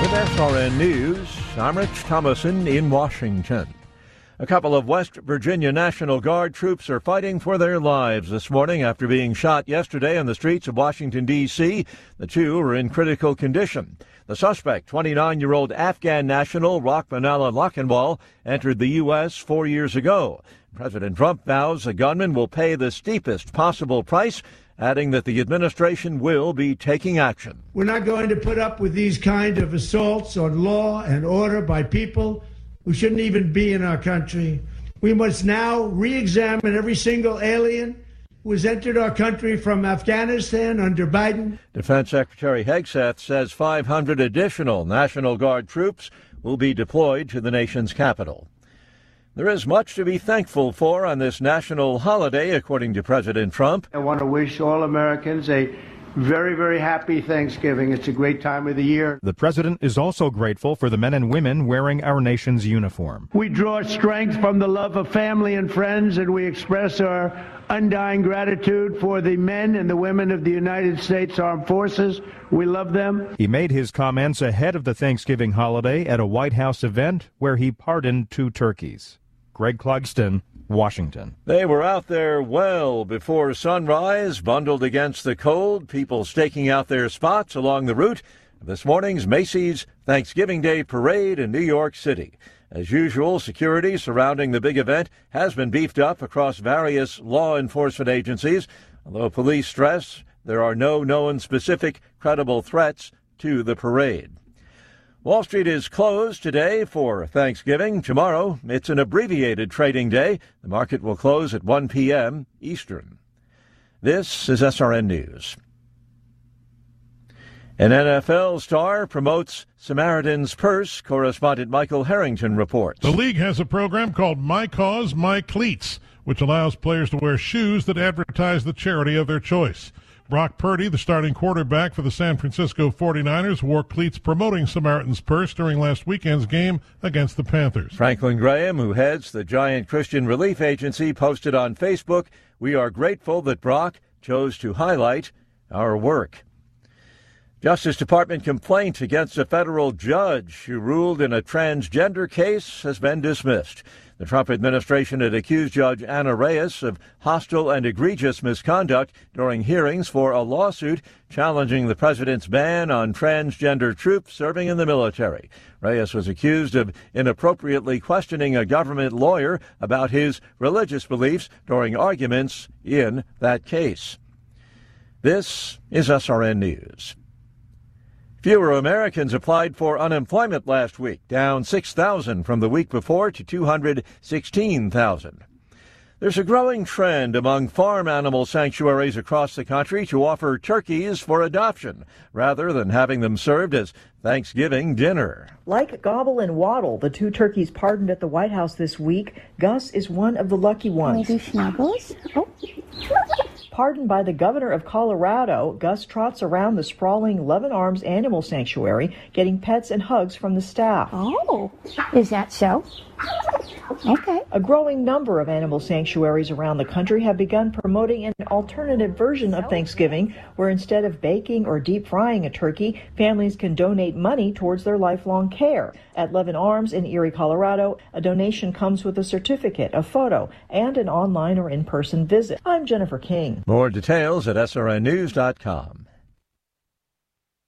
With SRN News, I'm Rich Thomason in Washington. A couple of West Virginia National Guard troops are fighting for their lives this morning after being shot yesterday on the streets of Washington, D.C. The two are in critical condition. The suspect, 29-year-old Afghan national Rachmanullah Lakhanwal, entered the U.S. 4 years ago. President Trump vows the gunman will pay the steepest possible price, adding that the administration will be taking action. We're not going to put up with these kind of assaults on law and order by people who shouldn't even be in our country. We must now re-examine every single alien who has entered our country from Afghanistan under Biden. Defense Secretary Hegseth says 500 additional National Guard troops will be deployed to the nation's capital. There is much to be thankful for on this national holiday, according to President Trump. I want to wish all Americans a very, very happy Thanksgiving. It's a great time of the year. The president is also grateful for the men and women wearing our nation's uniform. We draw strength from the love of family and friends, and we express our undying gratitude for the men and the women of the United States Armed Forces. We love them. He made his comments ahead of the Thanksgiving holiday at a White House event where he pardoned 2 turkeys. Greg Clugston, Washington. They were out there well before sunrise, bundled against the cold, people staking out their spots along the route of this morning's Macy's Thanksgiving Day Parade in New York City. As usual, security surrounding the big event has been beefed up across various law enforcement agencies, although police stress there are no known specific credible threats to the parade. Wall Street is closed today for Thanksgiving. Tomorrow, it's an abbreviated trading day. The market will close at 1 p.m. Eastern. This is SRN News. An NFL star promotes Samaritan's Purse. Correspondent Michael Harrington reports. The league has a program called My Cause, My Cleats, which allows players to wear shoes that advertise the charity of their choice. Brock Purdy, the starting quarterback for the San Francisco 49ers, wore cleats promoting Samaritan's Purse during last weekend's game against the Panthers. Franklin Graham, who heads the Giant Christian Relief Agency, posted on Facebook, "We are grateful that Brock chose to highlight our work." Justice Department complaint against a federal judge who ruled in a transgender case has been dismissed. The Trump administration had accused Judge Anna Reyes of hostile and egregious misconduct during hearings for a lawsuit challenging the president's ban on transgender troops serving in the military. Reyes was accused of inappropriately questioning a government lawyer about his religious beliefs during arguments in that case. This is SRN News. Fewer Americans applied for unemployment last week, down 6,000 from the week before to 216,000. There's a growing trend among farm animal sanctuaries across the country to offer turkeys for adoption rather than having them served as Thanksgiving dinner. Like Gobble and Waddle, the 2 turkeys pardoned at the White House this week, Gus is one of the lucky ones. Can we do snuggles? Oh. Pardoned by the governor of Colorado, Gus trots around the sprawling Love and Arms Animal Sanctuary, getting pets and hugs from the staff. Oh, is that so? Okay. A growing number of animal sanctuaries around the country have begun promoting an alternative version of Thanksgiving, where instead of baking or deep frying a turkey, families can donate money towards their lifelong care. At Love and Arms in Erie, Colorado, a donation comes with a certificate, a photo, and an online or in-person visit. I'm Jennifer King. More details at srnnews.com.